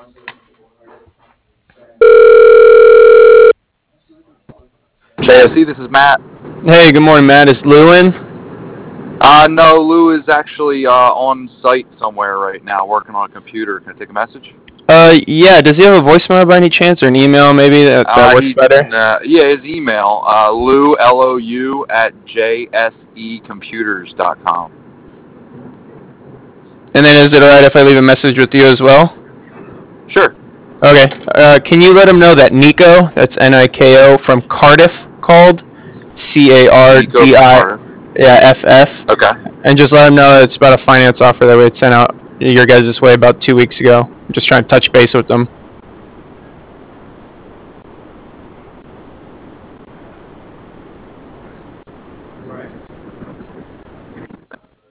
JSC, this is Matt. Hey, good morning, Matt. Is Lou in? No, Lou is actually on site somewhere right now working on a computer. Can I take a message? Yeah. Does he have a voicemail by any chance, or an email maybe that works better? Yeah, his email, Lou, Lou, at jsecomputers.com. And then is it alright if I leave a message with you as well? Sure. Okay. Can you let him know that Nico, that's Niko from Cardiff, called Nico from CARDI, Cardiff. yeah, FF, Okay. and just let him know it's about a finance offer that we had sent out your guys' way about 2 weeks ago. I'm just trying to touch base with them.